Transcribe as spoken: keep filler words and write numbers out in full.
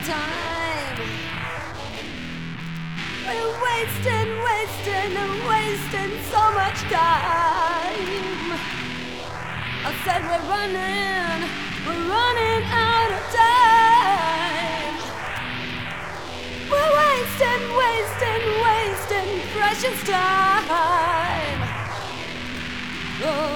time. We're wasting, wasting, and wasting so much time. I said we're running, we're running out of time. We're wasting, wasting, wasting precious time. Oh.